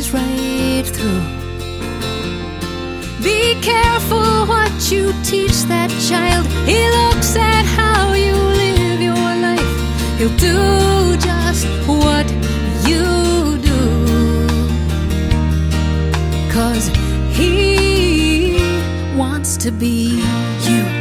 sees right through. Be careful what you teach that child. He looks at how you live your life. He'll do just what you do, 'cause he wants to be you.